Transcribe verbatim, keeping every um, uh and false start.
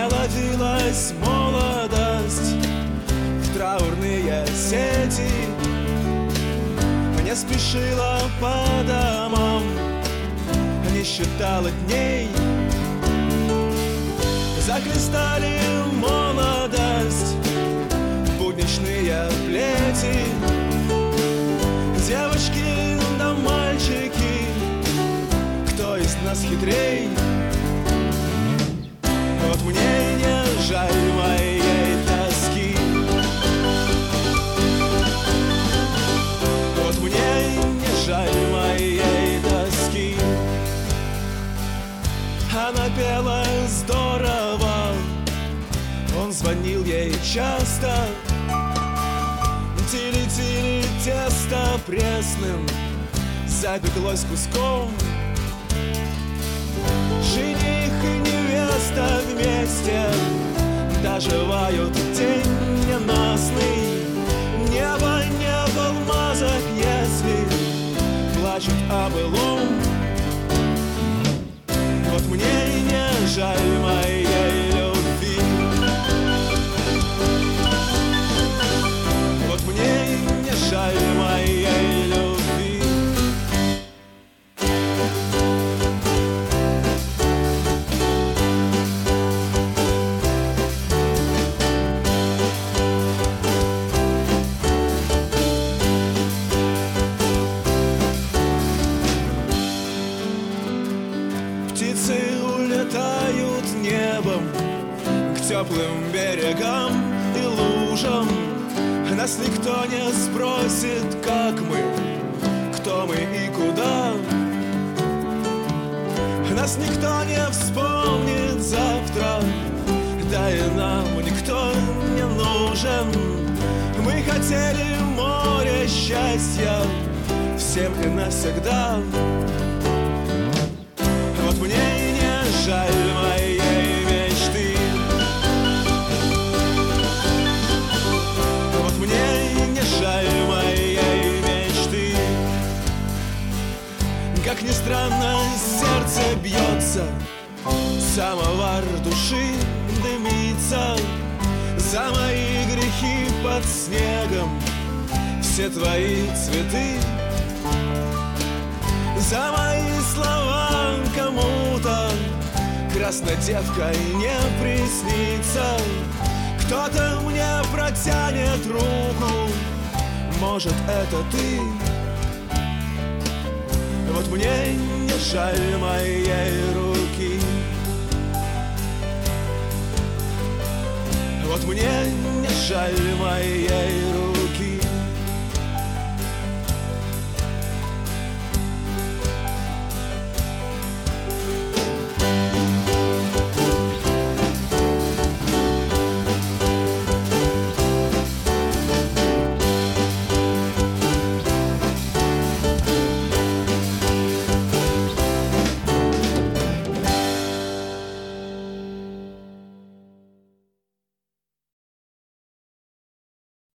ловилась молодость в траурные сети, не спешила по домам, не считала дней. Захлестали молодость будничные плети, девочки да мальчики, кто из нас хитрей? Вот мне не жаль моей тоски, вот мне не жаль моей тоски. Она пела здорово, он звонил ей часто. Тили-тили тесто пресным запеклось куском. Жених и невеста вместе доживают день ненастный. Небо не в алмазах, если плачут о былом. Вот мне не жаль моей любви, вот мне не жаль моей любви. Птицы улетают небом к теплым берегам и лужам. Нас никто не спросит, как мы, кто мы и куда. Нас никто не вспомнит завтра, да и нам никто не нужен. Мы хотели море счастья всем и навсегда. Вот мне не жаль моей мечты, вот мне не жаль моей мечты. Как ни странно, сердце бьется, самовар души дымится. За мои грехи под снегом все твои цветы. За мои слова кому-то красной девкой не приснится. Кто-то мне протянет руку, может, это ты. Вот мне не жаль моей руки, вот мне не жаль моей руки.